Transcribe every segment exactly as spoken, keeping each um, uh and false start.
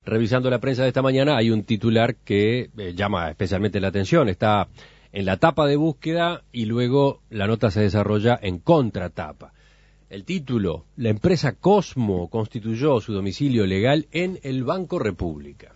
revisando la prensa de esta mañana, hay un titular que eh, llama especialmente la atención. Está en la tapa de búsqueda y luego la nota se desarrolla en contratapa. El título: la empresa Cosmo constituyó su domicilio legal en el Banco República.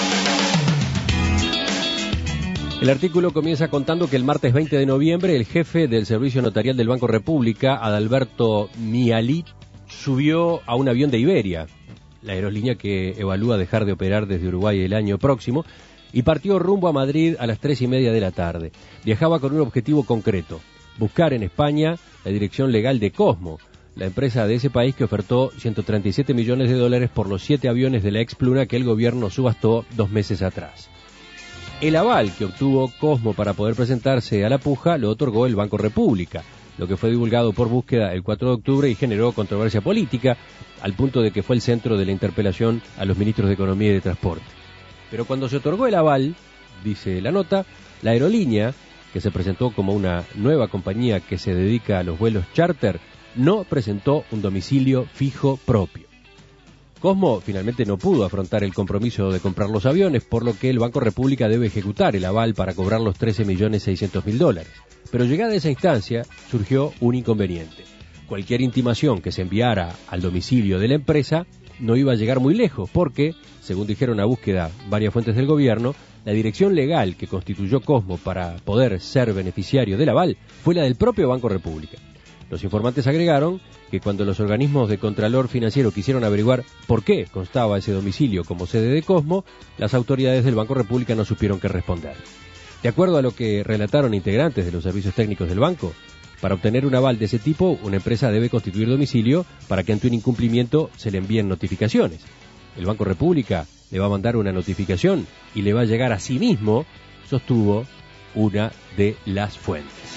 El artículo comienza contando que el martes veinte de noviembre el jefe del servicio notarial del Banco República, Adalberto Mialit, subió a un avión de Iberia, la aerolínea que evalúa dejar de operar desde Uruguay el año próximo, y partió rumbo a Madrid a las tres y media de la tarde. Viajaba con un objetivo concreto: buscar en España la dirección legal de Cosmo, la empresa de ese país que ofertó ciento treinta y siete millones de dólares por los siete aviones de la Expluna que el gobierno subastó dos meses atrás. El aval que obtuvo Cosmo para poder presentarse a la puja lo otorgó el Banco República, lo que fue divulgado por búsqueda el cuatro de octubre y generó controversia política, al punto de que fue el centro de la interpelación a los ministros de Economía y de Transporte. Pero cuando se otorgó el aval, dice la nota, la aerolínea, que se presentó como una nueva compañía que se dedica a los vuelos charter, no presentó un domicilio fijo propio. Cosmo finalmente no pudo afrontar el compromiso de comprar los aviones, por lo que el Banco República debe ejecutar el aval para cobrar los trece millones seiscientos mil dólares. Pero llegada a esa instancia, surgió un inconveniente. Cualquier intimación que se enviara al domicilio de la empresa no iba a llegar muy lejos, porque, según dijeron a búsqueda varias fuentes del gobierno, la dirección legal que constituyó Cosmo para poder ser beneficiario del aval fue la del propio Banco República. Los informantes agregaron que cuando los organismos de Contralor Financiero quisieron averiguar por qué constaba ese domicilio como sede de Cosmo, las autoridades del Banco República no supieron qué responder. De acuerdo a lo que relataron integrantes de los servicios técnicos del banco, para obtener un aval de ese tipo, una empresa debe constituir domicilio para que ante un incumplimiento se le envíen notificaciones. El Banco República le va a mandar una notificación y le va a llegar a sí mismo, sostuvo una de las fuentes.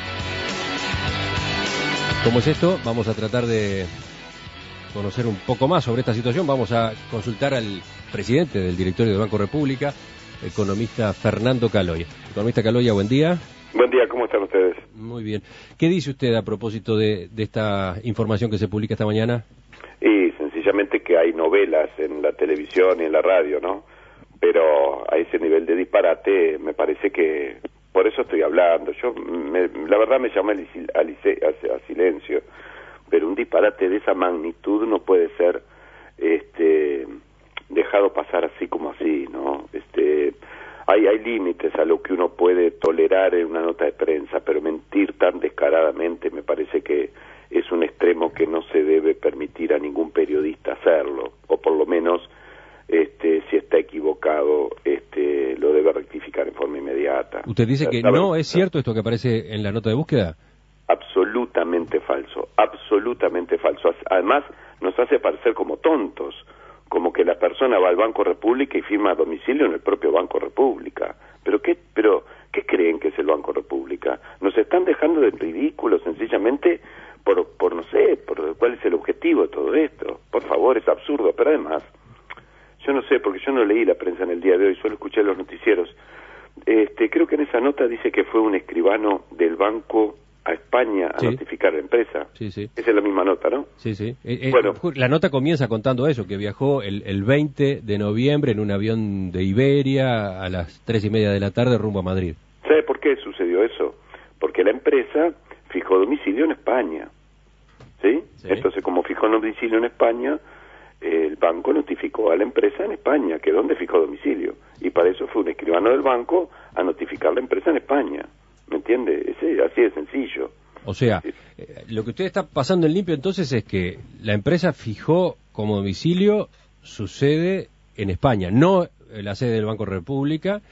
¿Cómo es esto? Vamos a tratar de conocer un poco más sobre esta situación. Vamos a consultar al presidente del directorio del Banco República, economista Fernando Caloya. Economista Caloya, buen día. Buen día, ¿cómo están ustedes? Muy bien. ¿Qué dice usted a propósito de, de esta información que se publica esta mañana? Y sencillamente que hay novelas en la televisión y en la radio, ¿no? Pero a ese nivel de disparate me parece que... Por eso estoy hablando. Yo, me, la verdad, me llamé a, a, a silencio. Pero un disparate de esa magnitud no puede ser este, dejado pasar así como así, ¿no? Este, hay, hay límites a lo que uno puede tolerar en una nota de prensa, pero mentir tan descaradamente me parece que es un extremo que no se debe permitir a ningún periodista hacerlo, o por lo menos... Este, si está equivocado, este, lo debe rectificar en forma inmediata. ¿Usted dice que no es cierto esto que aparece en la nota de búsqueda? Absolutamente falso, absolutamente falso. Además, nos hace parecer como tontos, como que la persona va al Banco República y firma domicilio en el propio Banco República. ¿Pero qué, pero, ¿qué creen que es el Banco República? Nos están dejando de ridículo sencillamente por, por no sé, por cuál es el objetivo de todo esto. Por favor, es absurdo, pero además... Yo no sé, porque yo no leí la prensa en el día de hoy, solo escuché los noticieros. Este, creo que en esa nota dice que fue un escribano del banco a España a sí. notificar a la empresa. Sí, sí. Esa es la misma nota, ¿no? Sí, sí. Eh, bueno, eh, la nota comienza contando eso, que viajó el, el veinte de noviembre en un avión de Iberia a las tres y media de la tarde rumbo a Madrid. ¿Sabe por qué sucedió eso? Porque la empresa fijó domicilio en España. ¿Sí? sí. Entonces, como fijó domicilio en España... el banco notificó a la empresa en España, que donde fijó domicilio, y para eso fue un escribano del banco a notificar a la empresa en España, ¿me entiende? Ese, así de sencillo. O sea, sí. eh, lo que usted está pasando en limpio entonces es que la empresa fijó como domicilio su sede en España, no la sede del Banco República,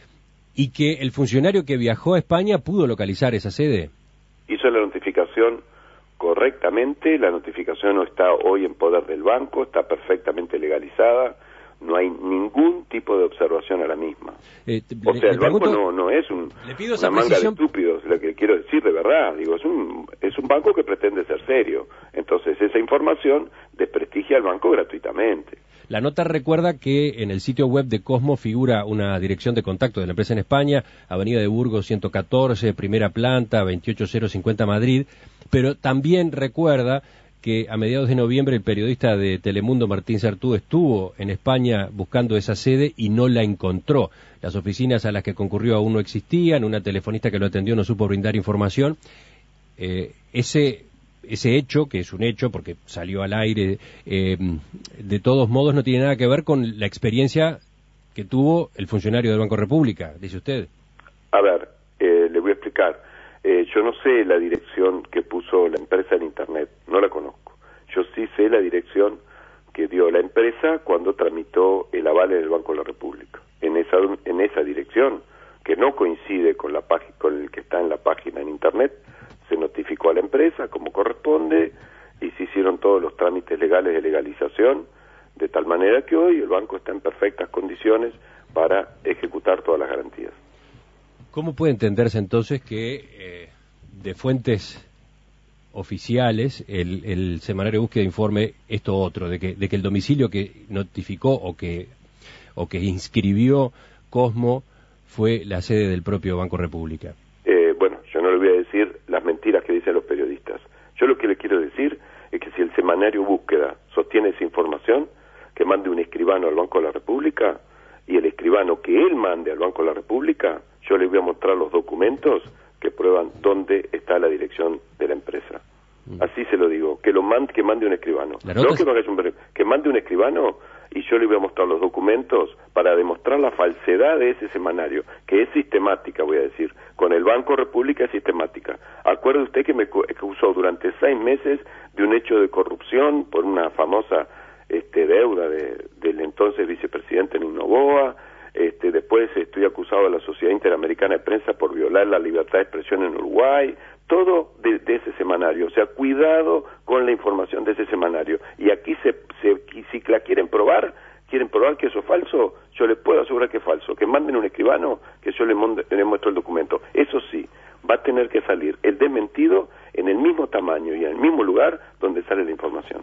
y que el funcionario que viajó a España pudo localizar esa sede. Hizo la notificación correctamente, la notificación no está hoy en poder del banco, está perfectamente legalizada, no hay ningún tipo de observación a la misma. Eh, o sea, el banco no, no es un, una manga precisión... de estúpidos, lo que quiero decir de verdad, digo, es un, es un banco que pretende ser serio, entonces esa información desprestigia al banco gratuitamente. La nota recuerda que en el sitio web de Cosmo figura una dirección de contacto de la empresa en España, Avenida de Burgos ciento catorce, primera planta, veintiocho mil cincuenta Madrid, pero también recuerda que a mediados de noviembre el periodista de Telemundo, Martín Sartú, estuvo en España buscando esa sede y no la encontró. Las oficinas a las que concurrió aún no existían, una telefonista que lo atendió no supo brindar información. Eh, ese, ese hecho, que es un hecho porque salió al aire, eh, de todos modos no tiene nada que ver con la experiencia que tuvo el funcionario del Banco República, dice usted. A ver, eh, le voy a explicar. Eh, yo no sé la dirección que puso la empresa en Internet, no la conozco. Yo sí sé la dirección que dio la empresa cuando tramitó el aval en el Banco de la República. En esa, en esa dirección, que no coincide con, la página, con el que está en la página en Internet, se notificó a la empresa como corresponde y se hicieron todos los trámites legales de legalización, de tal manera que hoy el banco está en perfectas condiciones para ejecutar todas las garantías. ¿Cómo puede entenderse entonces que eh, de fuentes oficiales el, el semanario de búsqueda informe esto otro, de que, de que el domicilio que notificó o que, o que inscribió Cosmo fue la sede del propio Banco República? Eh, bueno, yo no le voy a decir las mentiras que dicen los periodistas. Yo lo que le quiero decir es que si el semanario búsqueda sostiene esa información, que mande un escribano al Banco de la República, y el escribano que él mande al Banco de la República, yo le voy a mostrar los documentos que prueban dónde está la dirección de la empresa. Mm. Así se lo digo, que lo mande, que mande un escribano. No que, un, que mande un escribano y yo le voy a mostrar los documentos para demostrar la falsedad de ese semanario, que es sistemática, voy a decir. Con el Banco República es sistemática. Acuerde usted que me acusó durante seis meses de un hecho de corrupción por una famosa este, deuda de, del entonces vicepresidente Nino Noboa. Este, después estoy acusado de la Sociedad Interamericana de Prensa por violar la libertad de expresión en Uruguay, todo de, de ese semanario. O sea, cuidado con la información de ese semanario. Y aquí, se, se, si la quieren probar, quieren probar que eso es falso, yo les puedo asegurar que es falso. Que manden un escribano, que yo les, les muestro el documento. Eso sí, va a tener que salir el desmentido en el mismo tamaño y en el mismo lugar donde sale la información.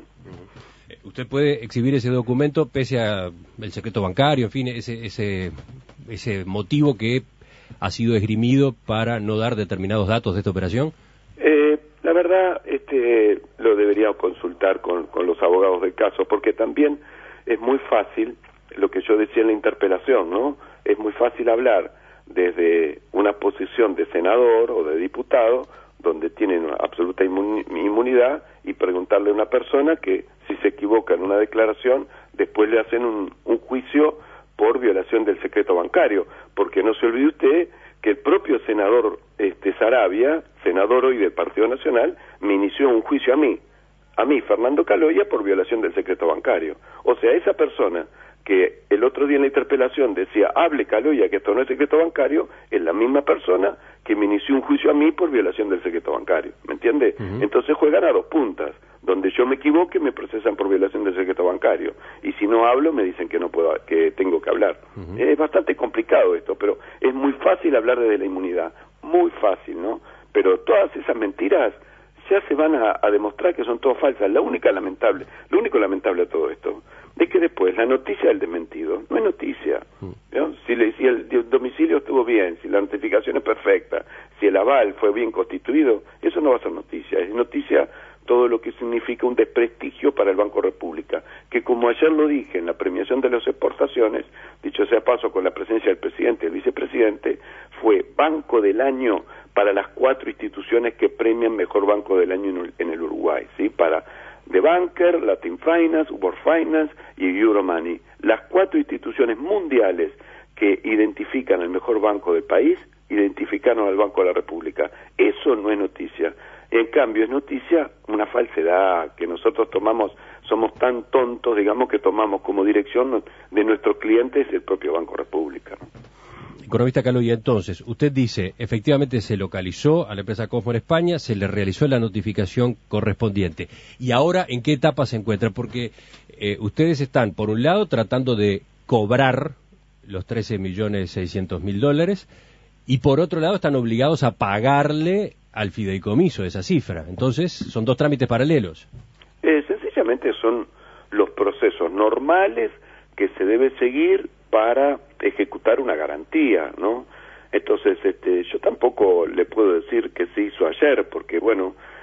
Usted puede exhibir ese documento pese a el secreto bancario, en fin, ese ese ese motivo que ha sido esgrimido para no dar determinados datos de esta operación. Eh, la verdad, este, lo debería consultar con, con los abogados del caso, porque también es muy fácil, lo que yo decía en la interpelación, ¿no? Es muy fácil hablar desde una posición de senador o de diputado, donde tienen absoluta inmunidad, y preguntarle a una persona que si se equivoca en una declaración, después le hacen un, un juicio por violación del secreto bancario, porque no se olvide usted que el propio senador este, Saravia, senador hoy del Partido Nacional, me inició un juicio a mí, a mí, Fernando Caloya, por violación del secreto bancario. O sea, esa persona que el otro día en la interpelación decía, hable Caloya que esto no es secreto bancario, es la misma persona que me inició un juicio a mí por violación del secreto bancario, ¿me entiende? Uh-huh. Entonces juegan a dos puntas, donde yo me equivoque me procesan por violación del secreto bancario, y si no hablo me dicen que no puedo, que tengo que hablar. Uh-huh. Es bastante complicado esto, pero es muy fácil hablar desde la inmunidad, muy fácil, ¿no? Pero todas esas mentiras ya se van a, a demostrar que son todas falsas. La única lamentable, lo único lamentable de todo esto es que después la noticia del desmentido no es noticia, ¿no? Si, le, si el, el domicilio estuvo bien, si la notificación es perfecta, si el aval fue bien constituido, eso no va a ser noticia. Es noticia todo lo que significa un desprestigio para el Banco República, que como ayer lo dije en la premiación de las exportaciones, dicho sea paso con la presencia del presidente y el vicepresidente, fue Banco del Año para las cuatro instituciones que premian Mejor Banco del Año en, en el Uruguay, ¿sí? Para The Banker, Latin Finance, World Finance y Euromoney, las cuatro instituciones mundiales que identifican el mejor banco del país, identificaron al Banco de la República. Eso no es noticia. En cambio, es noticia una falsedad que nosotros tomamos, somos tan tontos, digamos, que tomamos como dirección de nuestros clientes el propio Banco República. Economista Caloya, entonces, usted dice, efectivamente se localizó a la empresa Cosmo en España, se le realizó la notificación correspondiente. ¿Y ahora en qué etapa se encuentra? Porque eh, ustedes están, por un lado, tratando de cobrar los trece millones seiscientos mil dólares, y por otro lado están obligados a pagarle al fideicomiso esa cifra. Entonces, son dos trámites paralelos. Eh, sencillamente son los procesos normales que se debe seguir para ejecutar una garantía, ¿no? Entonces, este, yo tampoco le puedo decir que se hizo ayer, porque, bueno,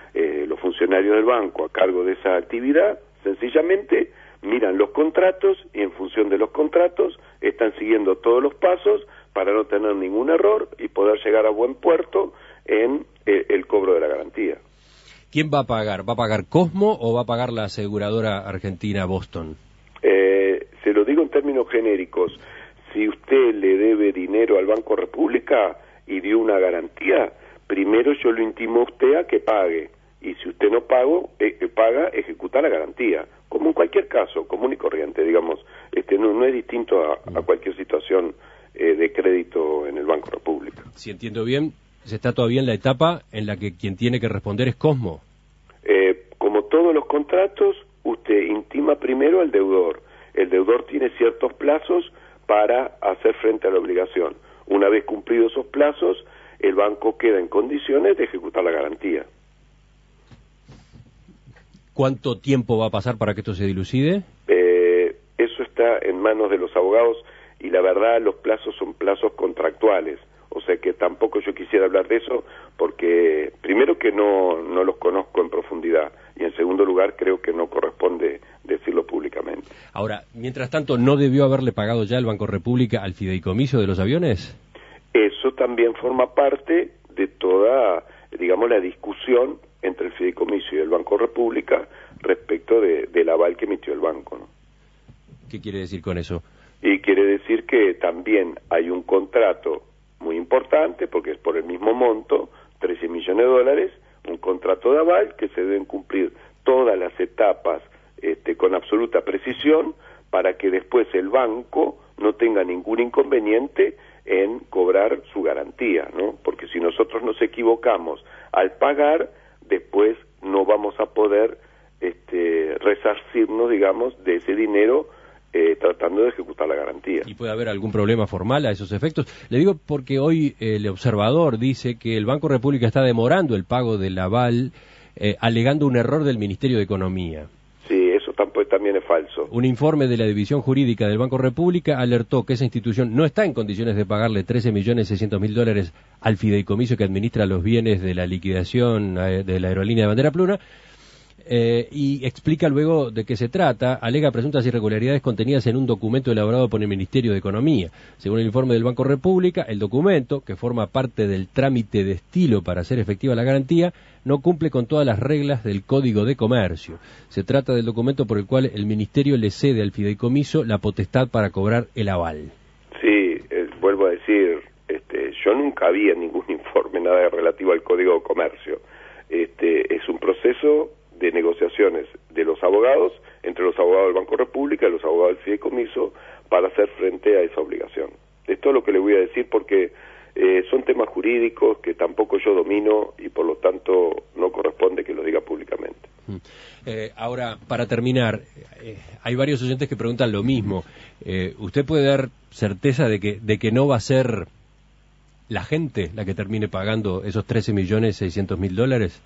eh, los funcionarios del banco a cargo de esa actividad, sencillamente miran los contratos y en función de los contratos están siguiendo todos los pasos para no tener ningún error y poder llegar a buen puerto en eh, el cobro de la garantía. ¿Quién va a pagar? ¿Va a pagar Cosmo o va a pagar la aseguradora argentina Boston? Eh, se lo digo en términos genéricos. Si usted le debe dinero al Banco República y dio una garantía, primero yo lo intimo a usted a que pague. Y si usted no pago, eh, paga, ejecuta la garantía. Como en cualquier caso, común y corriente, digamos. Este no, no es distinto a, a cualquier situación eh, de crédito en el Banco República. Si entiendo bien, se está todavía en la etapa en la que quien tiene que responder es Cosmo. Eh, como todos los contratos, usted intima primero al deudor. El deudor tiene ciertos plazos para hacer frente a la obligación. Una vez cumplidos esos plazos, el banco queda en condiciones de ejecutar la garantía. ¿Cuánto tiempo va a pasar para que esto se dilucide? Eh, eso está en manos de los abogados y la verdad los plazos son plazos contractuales. O sea que tampoco yo quisiera hablar de eso porque primero que no, no los conozco en profundidad y en segundo lugar creo que no corresponde decirlo públicamente. Ahora, mientras tanto, ¿no debió haberle pagado ya el Banco República al fideicomiso de los aviones? Eso también forma parte de toda, digamos, la discusión entre el fideicomiso y el Banco República respecto de, del aval que emitió el banco, ¿no? ¿Qué quiere decir con eso? Y quiere decir que también hay un contrato muy importante, porque es por el mismo monto, trece millones de dólares, un contrato de aval que se deben cumplir todas las etapas este, con absoluta precisión para que después el banco no tenga ningún inconveniente en cobrar su garantía, ¿no? Porque si nosotros nos equivocamos al pagar, después no vamos a poder este, resarcirnos, digamos, de ese dinero eh, tratando de ejecutar la garantía. ¿Y puede haber algún problema formal a esos efectos? Le digo porque hoy el observador dice que el Banco República está demorando el pago del aval eh, alegando un error del Ministerio de Economía. Sí, eso tampoco, también es falso. Un informe de la División Jurídica del Banco República alertó que esa institución no está en condiciones de pagarle trece millones seiscientos mil dólares al fideicomiso que administra los bienes de la liquidación eh, de la aerolínea de bandera pluna, eh, y explica luego de qué se trata. Alega presuntas irregularidades contenidas en un documento elaborado por el Ministerio de Economía. Según el informe del Banco República, el documento, que forma parte del trámite de estilo para hacer efectiva la garantía, no cumple con todas las reglas del Código de Comercio. Se trata del documento por el cual el Ministerio le cede al fideicomiso la potestad para cobrar el aval. Sí, eh, vuelvo a decir, este, yo nunca vi en ningún informe nada relativo al Código de Comercio. Este, es un proceso de negociaciones de los abogados, entre los abogados del Banco República y los abogados del fideicomiso, para hacer frente a esa obligación. Esto es lo que le voy a decir porque eh, son temas jurídicos que tampoco yo domino y por lo tanto no corresponde que lo diga públicamente. Eh, ahora, para terminar, eh, hay varios oyentes que preguntan lo mismo. Eh, ¿Usted puede dar certeza de que, de que no va a ser la gente la que termine pagando esos trece millones seiscientos mil dólares?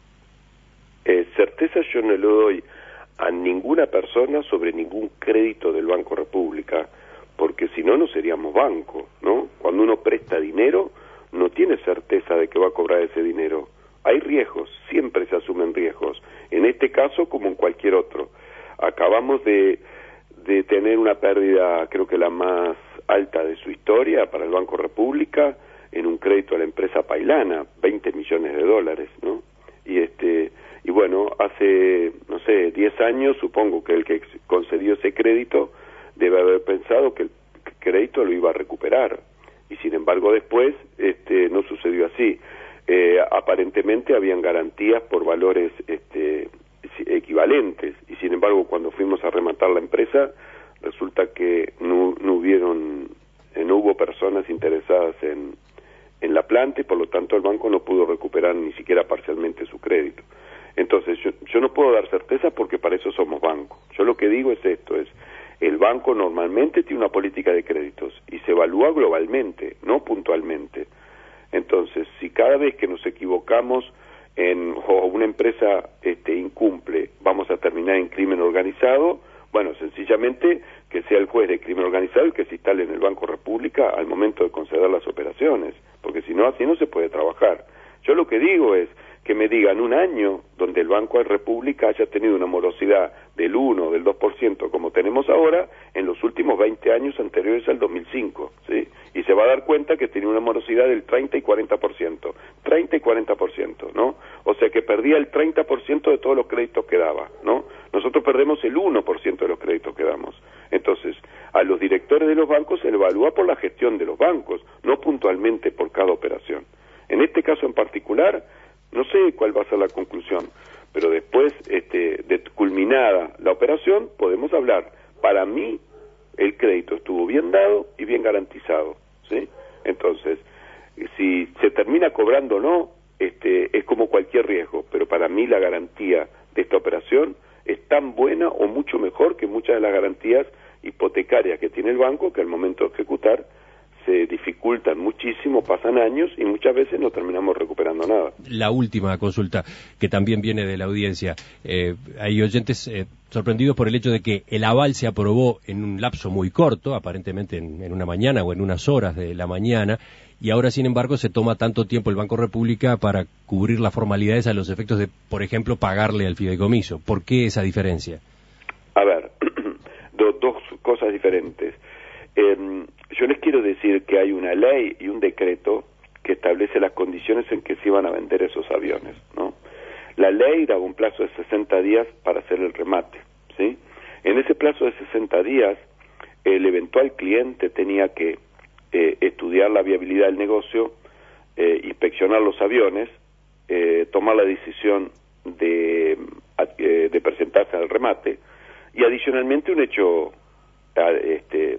Eh, certeza yo no le doy a ninguna persona sobre ningún crédito del Banco República, porque si no, no seríamos banco, ¿no? Cuando uno presta dinero, no tiene certeza de que va a cobrar ese dinero. Hay riesgos, siempre se asumen riesgos, en este caso como en cualquier otro. Acabamos de, de tener una pérdida, creo que la más alta de su historia para el Banco República, en un crédito a la empresa Pailana, veinte millones de dólares, ¿no? Y este y bueno, hace, no sé, diez años, supongo que el que concedió ese crédito debe haber pensado que el crédito lo iba a recuperar. Y sin embargo después este, no sucedió así. Eh, aparentemente habían garantías por valores este, equivalentes. Y sin embargo cuando fuimos a rematar la empresa, resulta que no, no hubieron, eh, no hubo personas interesadas en, en la planta y por lo tanto el banco no pudo recuperar ni siquiera parcialmente su crédito. Entonces, yo, yo no puedo dar certeza porque para eso somos banco. Yo lo que digo es esto, es el banco normalmente tiene una política de créditos y se evalúa globalmente, no puntualmente. Entonces, si cada vez que nos equivocamos en, o una empresa este, incumple, vamos a terminar en crimen organizado, bueno, sencillamente que sea el juez de crimen organizado el que se instale en el Banco República al momento de conceder las operaciones, porque si no, así no se puede trabajar. Yo lo que digo es que me digan un año donde el Banco de República haya tenido una morosidad del uno, del dos por ciento, como tenemos ahora, en los últimos veinte años anteriores al dos mil cinco, ¿sí? Y se va a dar cuenta que tenía una morosidad del treinta y cuarenta por ciento, treinta y cuarenta por ciento, ¿no? O sea que perdía el treinta por ciento de todos los créditos que daba, ¿no? Nosotros perdemos el uno por ciento de los créditos que damos. Entonces, a los directores de los bancos se le evalúa por la gestión de los bancos, no puntualmente por cada operación. En este caso en particular, no sé cuál va a ser la conclusión, pero después este, de culminada la operación podemos hablar. Para mí el crédito estuvo bien dado y bien garantizado, ¿sí? Entonces, si se termina cobrando o no, este, es como cualquier riesgo, pero para mí la garantía de esta operación es tan buena o mucho mejor que muchas de las garantías hipotecarias que tiene el banco, que al momento de ejecutar se dificultan muchísimo, pasan años y muchas veces no terminamos recuperando nada. La última consulta, que también viene de la audiencia. Eh, hay oyentes eh, sorprendidos por el hecho de que el aval se aprobó en un lapso muy corto, aparentemente en, en una mañana o en unas horas de la mañana, y ahora, sin embargo, se toma tanto tiempo el Banco República para cubrir las formalidades a los efectos de, por ejemplo, pagarle al fideicomiso. ¿Por qué esa diferencia? A ver, do, dos cosas diferentes. Eh, yo les quiero decir que hay una ley y un decreto que establece las condiciones en que se iban a vender esos aviones, ¿no? La ley daba un plazo de sesenta días para hacer el remate, ¿sí? En ese plazo de sesenta días, el eventual cliente tenía que eh, estudiar la viabilidad del negocio, eh, inspeccionar los aviones, eh, tomar la decisión de, eh, de presentarse al remate, y adicionalmente un hecho este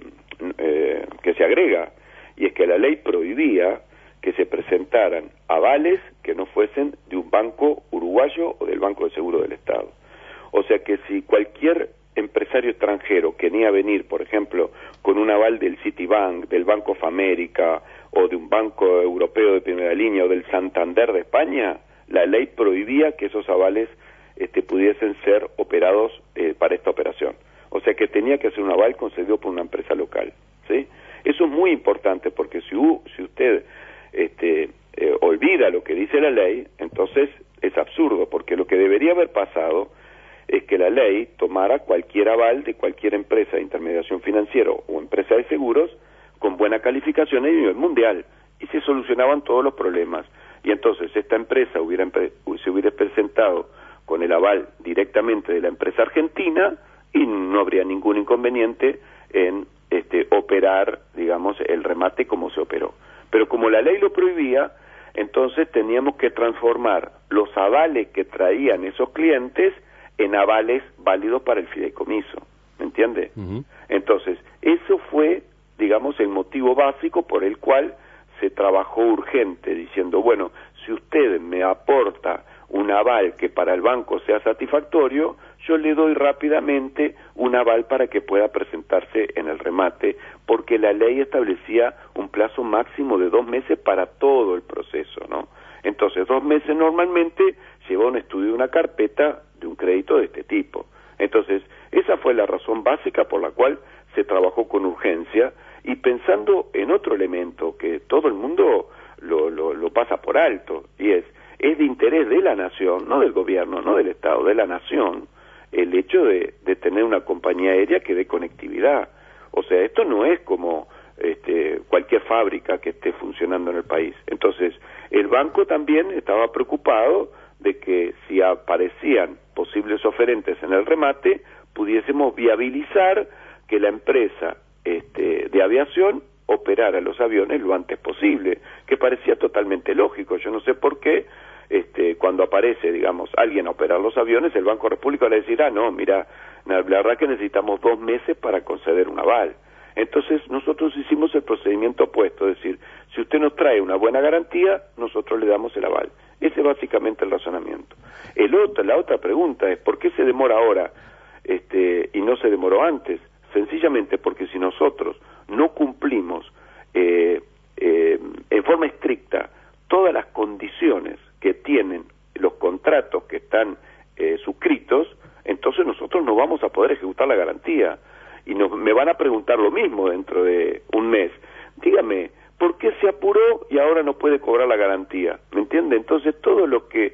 Eh, que se agrega, y es que la ley prohibía que se presentaran avales que no fuesen de un banco uruguayo o del Banco de Seguro del Estado. O sea que si cualquier empresario extranjero quería venir, por ejemplo, con un aval del Citibank, del Banco of America o de un banco europeo de primera línea o del Santander de España, la ley prohibía que esos avales este, pudiesen ser operados eh, para esta operación. O sea que tenía que hacer un aval concedido por una empresa local, ¿sí? Eso es muy importante porque si, u, si usted este, eh, olvida lo que dice la ley, entonces es absurdo, porque lo que debería haber pasado es que la ley tomara cualquier aval de cualquier empresa de intermediación financiera o empresa de seguros con buena calificación a nivel mundial y se solucionaban todos los problemas. Y entonces esta empresa hubiera, se hubiera presentado con el aval directamente de la empresa argentina y no habría ningún inconveniente en este, operar, digamos, el remate como se operó. Pero como la ley lo prohibía, entonces teníamos que transformar los avales que traían esos clientes en avales válidos para el fideicomiso, ¿me entiende? Uh-huh. Entonces, eso fue, digamos, el motivo básico por el cual se trabajó urgente, diciendo, bueno, si usted me aporta un aval que para el banco sea satisfactorio, yo le doy rápidamente un aval para que pueda presentarse en el remate, porque la ley establecía un plazo máximo de dos meses para todo el proceso, ¿no? Entonces, dos meses normalmente lleva un estudio de una carpeta de un crédito de este tipo. Entonces, esa fue la razón básica por la cual se trabajó con urgencia, y pensando en otro elemento que todo el mundo lo, lo, lo pasa por alto, y es, es de interés de la nación, no del gobierno, no del Estado, de la nación, el hecho de, de tener una compañía aérea que dé conectividad. O sea, esto no es como este, cualquier fábrica que esté funcionando en el país. Entonces, el banco también estaba preocupado de que si aparecían posibles oferentes en el remate, pudiésemos viabilizar que la empresa este, de aviación operara los aviones lo antes posible, que parecía totalmente lógico. Yo no sé por qué Este, cuando aparece, digamos, alguien a operar los aviones, el Banco República le decirá, no, mira, la verdad que necesitamos dos meses para conceder un aval. Entonces nosotros hicimos el procedimiento opuesto, es decir, si usted nos trae una buena garantía, nosotros le damos el aval. Ese es básicamente el razonamiento. El otro, la otra pregunta es, ¿por qué se demora ahora este, y no se demoró antes? Sencillamente porque si nosotros no cumplimos eh, eh, en forma estricta todas las condiciones que tienen los contratos que están eh, suscritos, entonces nosotros no vamos a poder ejecutar la garantía. Y nos, me van a preguntar lo mismo dentro de un mes. Dígame, ¿por qué se apuró y ahora no puede cobrar la garantía? ¿Me entiende? Entonces todo lo que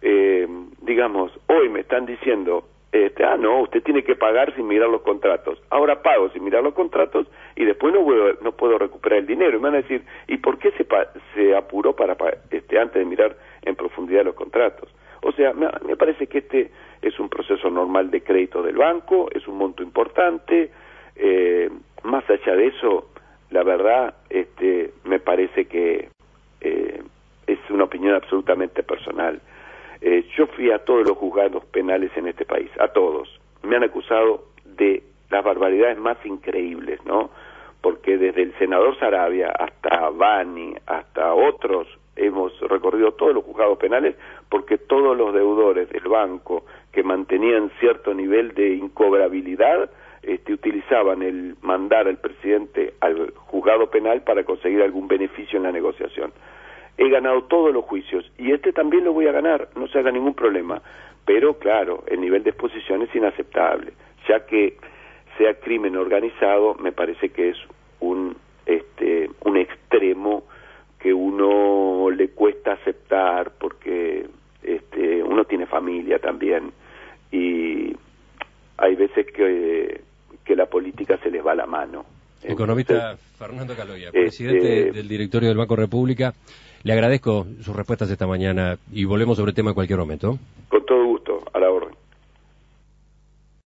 eh, digamos, hoy me están diciendo, este, ah, no, usted tiene que pagar sin mirar los contratos. Ahora pago sin mirar los contratos y después no puedo, no puedo recuperar el dinero. Y me van a decir, ¿y por qué se, pa se apuró para este, antes de mirar en profundidad los contratos? O sea, me, me parece que este es un proceso normal de crédito del banco, es un monto importante. Eh, más allá de eso, la verdad, este, me parece que eh, es una opinión absolutamente personal. Eh, yo fui a todos los juzgados penales en este país, a todos. Me han acusado de las barbaridades más increíbles, ¿no? Porque desde el senador Saravia hasta Bani, hasta otros, hemos recorrido todos los juzgados penales porque todos los deudores del banco que mantenían cierto nivel de incobrabilidad este, utilizaban el mandar al presidente al juzgado penal para conseguir algún beneficio en la negociación. He ganado todos los juicios y este también lo voy a ganar, no se haga ningún problema. Pero claro, el nivel de exposición es inaceptable, ya que sea crimen organizado, me parece que es un este un extremo que uno le cuesta aceptar porque este uno tiene familia también y hay veces que que la política se les va la mano. Economista Entonces, Fernando Caloia, presidente este, del directorio del Banco República, le agradezco sus respuestas esta mañana y volvemos sobre el tema en cualquier momento. Con todo